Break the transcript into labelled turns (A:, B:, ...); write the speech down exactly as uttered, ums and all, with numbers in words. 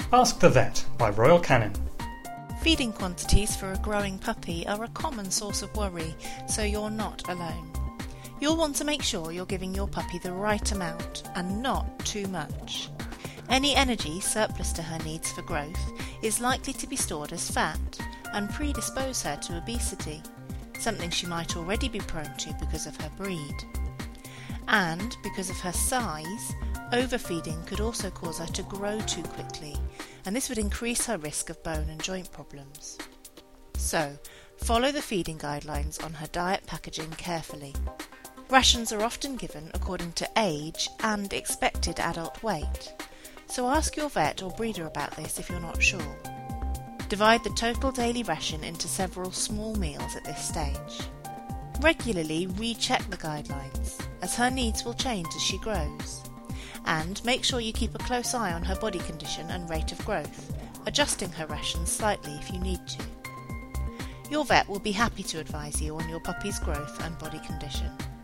A: Ask the Vet by Royal Canin.
B: Feeding quantities for a growing puppy are a common source of worry, so you're not alone. You'll want to make sure you're giving your puppy the right amount and not too much. Any energy surplus to her needs for growth is likely to be stored as fat and predispose her to obesity, something she might already be prone to because of her breed. And because of her size, overfeeding could also cause her to grow too quickly, and this would increase her risk of bone and joint problems. So, follow the feeding guidelines on her diet packaging carefully. Rations are often given according to age and expected adult weight, so ask your vet or breeder about this if you're not sure. Divide the total daily ration into several small meals at this stage. Regularly recheck the guidelines, as her needs will change as she grows. And make sure you keep a close eye on her body condition and rate of growth, adjusting her rations slightly if you need to. Your vet will be happy to advise you on your puppy's growth and body condition.